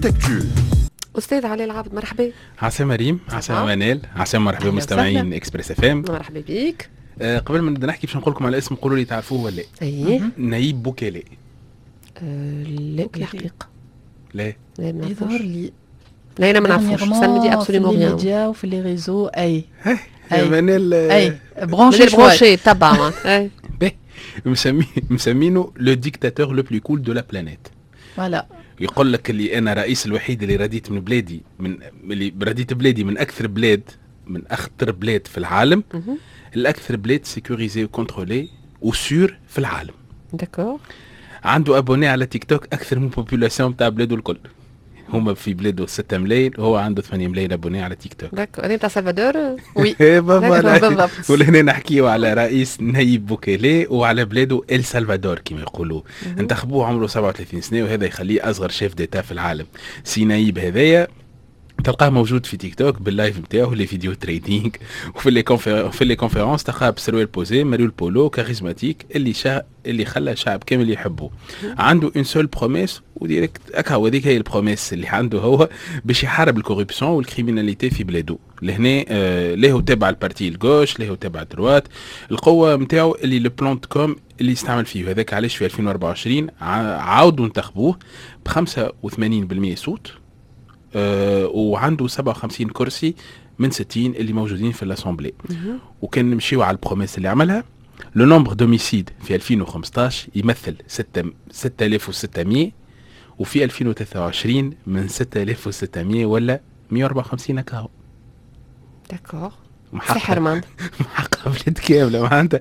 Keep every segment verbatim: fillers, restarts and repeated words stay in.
Actu. أستاذ علي العابد مرحبا. عسام ريم، عسام منال، عسام مرحبا مستمعين اكسبريس اف ام. مرحبا بيك. آه قبل ما نبدا نحكي باش نقول لكم على اسم، قولوا لي تعرفوه ولا لا؟ ايه نايب بوكيلي. أه لا الحقيقة لا لا ما يظهر لي لا انا ما نعرفوش. ça me dit absolument rien. في الميديا وفي لي ريزو اي اي منال اي برونشي شوي برونشي تبع اي مسمي مسمينه لو ديكتاتور لو بلو كول دو لا بلانيت. فوالا يقول لك اللي انا رئيس الوحيد اللي رديت من بلادي، من اللي رديت بلادي من اكثر بلاد من اخطر بلاد في العالم، الاكثر بلاد سيكوريزي وكونترولي وسور في العالم. داكور. عنده ابوني على تيك توك اكثر من بوبولاسيون تاع بلاده الكل. هما في بلاده ستة ملايين وهو عنده ثمانية ملايين ابوني على تيك توك. داكور. هذه تاع سلفادور. وي بالضبط. ولهنا نحكيو على رئيس نايب بوكيلي وعلى بلاده ال سلفادور كما يقولوا. انتخبوه عمره سبعة وثلاثين سنه وهذا يخليه اصغر شيف ديتا في العالم. سي نايب هذايا تلقاه موجود في تيك توك باللايف نتاعو لي فيديو تريدينغ، وفي لي كونفير في لي كونفيرونس تلقاه بسروال بوزي مريول بولو كاريزماتيك اللي شا اللي خلى الشعب كامل يحبه. عنده اون سول بروميس وديريكت اكا، وهذيك هي البروميس اللي عنده هو باش يحارب الكوربسيون والكريميناليتي في بلاده. لهنا آه ليه تابع البارتي الجوش، ليه تابع الدروات. القوه نتاعو اللي لو بلان كوم اللي استعمل فيه هذاك علاش في ألفين وأربعة وعشرين عاودوا انتخبوه ب خمسة وثمانين بالمئة صوت. أه وعنده سبعة وخمسين كرسي من ستين اللي موجودين في الاسامبلي. وكان نمشيو على البروميس اللي عملها. لو نومبر دوميسيد في ألفين وخمسطاش يمثل ستة آلاف وستمئة، وفي ألفين وثلاثة وعشرين من ستة آلاف وستمئة ولا مئة وأربعة وخمسين هكا. داكور. سحر مان محقق بلاد كامله معناتها.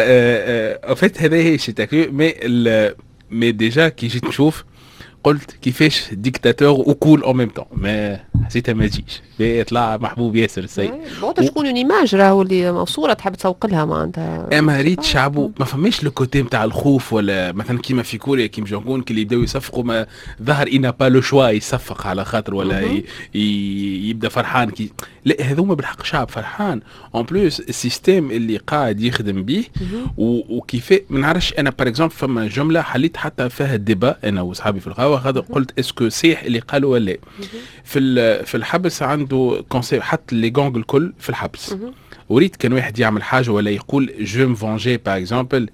فات هذا هي شي تاكو مي مي ديجا كي جيت نشوف قلت كيفاش ديكتاتور وكول او ميم طون، ما حسيتها ما تجيش يطلع محبوب ياسر السيد. بغيت شكون اون ايماج راهو اللي صوره تحب تسوق لها معناتها. اما ريت شعبه ما فماش لو كوتي نتاع الخوف، ولا مثلا كيما في كوريا كيم جونغ اون كي يبداو يصفقوا ما ظهر انا با لو شوا يصفق على خاطر ولا ي... ي... يبدا فرحان كي لا هذوما بالحق شعب فرحان. اون بلوس السيستيم اللي قاعد يخدم به و... وكيف ما نعرفش انا باغ اكزومبل فما جمله حليت حتى فيها الديبا انا واصحابي في القهوه هذا، قلت اسكو صحيح اللي قالوا ولا في في الحبس عنده كونسيبت حط لي غونغ الكل في الحبس. وريت كان واحد يعمل حاجه ولا يقول جو م فونجي باغ اكزومبل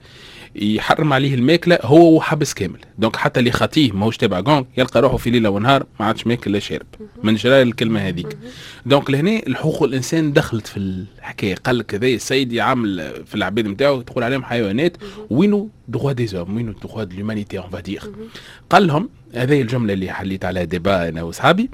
يحرم عليه الماكله هو وحبس كامل. دونك حتى اللي خاطيه ماهوش تابع غونغ يلقى روحه في ليله ونهار ما عادش ماكل لا شارب من جراء الكلمه هذيك. دونك لهنا الحقوق الانسان دخلت في الحكايه. قال لك هذا السيد يعمل في العباد نتاعو تقول عليهم حيوانات، وينو دغوا دي زوم، وينو دغوا دو لومانيتي اون فادير. قال لهم هذه الجمله اللي حليت على ديبا انا واصحابي،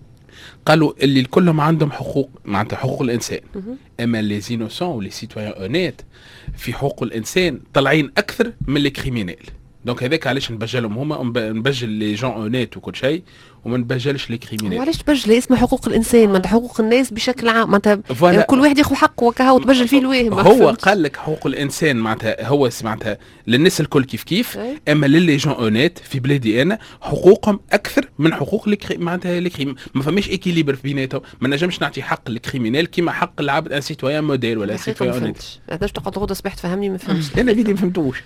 قالوا اللي كلهم عندهم حقوق معناتها حقوق الانسان، اما لي زينوسون ولي سيتويان اونيت في حقوق الانسان طالعين اكثر من لي كريمينال. دونك هذاك علاش نبجلهم هما، نبجل لي جون اونيت وكل شيء وما نبجلش لي كريمينال. وعلاش تبجل اسمه حقوق الانسان؟ ما حقوق الناس بشكل عام معناتها يعني كل واحد ياخذ حقه وكها وتبجل فيه الواهم. هو قال لك حقوق الانسان معناتها هو معناتها للناس الكل كيف كيف، اما للي جون اونيت في بلادي انا حقوقهم اكثر من حقوق لي معناتها لي كريم. ما فماش ايكيليبر بيناتهم. ما نجمش نعطي حق الكريمينال كيما حق العبد ان سيتويان موديل ولا سيتويان اونيت. علاش تقعد غدا صباح تفهمني ما فهمتش. انا فيدي ما فهمتوش.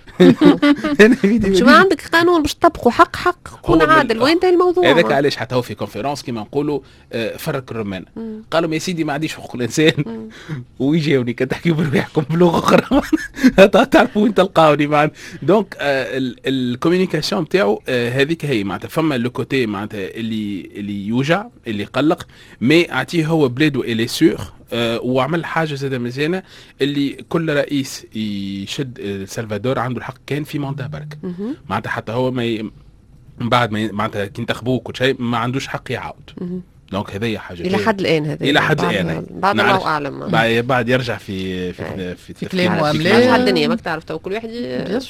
انا فيدي شو ما عندك قانون باش تطبقوا حق حق كون عادل. وين انتهى الموضوع؟ هذاك علاش حتى هو في كونفيرونس كيما نقولوا آه فرق الرمان. قالوا يا سيدي ما عنديش حقوق الانسان ويجاوني كتحكيوا برواحكم بلغه اخرى تعرفوا وين تلقاوني معنا. دونك آه الكوميونيكاسيون نتاعو آه هذيك هي معناتها فما لو كوتي معناتها اللي اللي يوجع اللي يقلق، مي اعطيه هو بلاده الي سور. أه وعمل حاجه زاده مزيانه اللي كل رئيس يشد سلفادور عنده الحق كان في موندا برك معناتها حتى هو ما ي... من بعد ما معناتها كي انتخبوه كل شيء ما عندوش حق يعاود. دونك هذه حاجه الى حد الان هذا الى حد الان بعد الله اعلم. بعد بعد يرجع في في في, في كلام وعمليه الدنيا ما تعرف تو كل واحد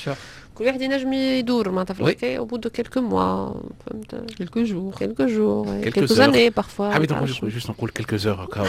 كل واحد ينجم يدور معناتها في الحكايه او بودو كيلكو موا فهمت كيلكو جور كيلكو جور كيلكو زاني بارفوا. حبيت نقول جوست نقول كيلكو زور هكا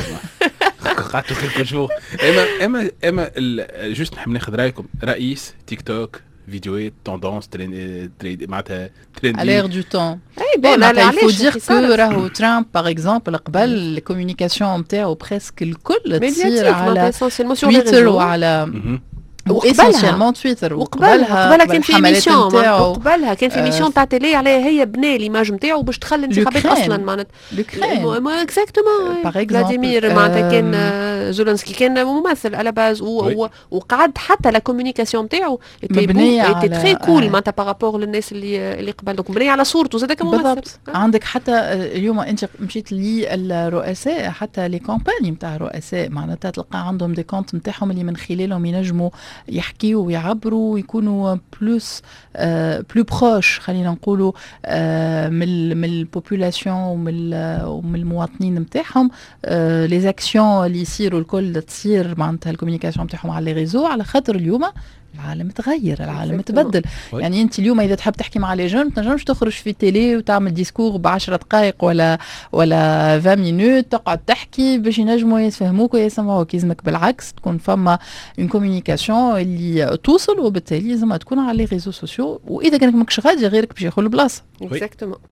قعدت كيلكو جور. اما اما اما جوست نحب ناخذ رايكم. رئيس تيك توك فيديوهات توندونس تريد معناتها تريندي على l'air du temps. اي بون il faut dire que راهو ترامب باغ اكزومبل قبل الكوميونيكاسيون نتاعو بريسك الكل تصير على تويتر وعلى واسينسيالمون تويتر وقبلها قبلها كان في ميسيون قبلها كان في ميسيون تاع تيلي عليها هي بنى ليماج نتاعو باش تخلي الانتخابات اصلا معناتها لوكرين اكزاكتومون فلاديمير معناتها كان زولنسكي كان ممثل على باز وقعد حتى لا كومونيكاسيون نتاعو ايتي تري كول معناتها بارابور للناس اللي اللي قبل دونك مبنيه على صورته زاد كممثل. بالضبط. عندك حتى اليوم انت مشيت للرؤساء حتى لي كامباني نتاع الرؤساء معناتها تلقى عندهم دي كونت نتاعهم اللي من خلالهم ينجموا يحكيوا ويعبروا ويكونوا بلوس آه بلو بروش خلينا نقولوا آه من من البوبولاسيون ومن ومن المواطنين نتاعهم آه لي زاكسيون اللي يصيروا الكل تصير معناتها الكوميونيكاسيون نتاعهم على لي ريزو على خاطر اليوم العالم تغير العالم تبدل. يعني انت اليوم اذا تحب تحكي مع لي جون ما تنجمش تخرج في تيلي وتعمل ديسكور بعشرة دقائق ولا ولا عشرين مينوت تقعد تحكي باش ينجموا يفهموك ويسمعوك. يلزمك بالعكس تكون فما اون كومونيكاسيون اللي توصل وبالتالي لازم تكون على لي ريزو سوسيو واذا كانك ماكش غادي غيرك باش ياخذ البلاصه. اكزاكتومون.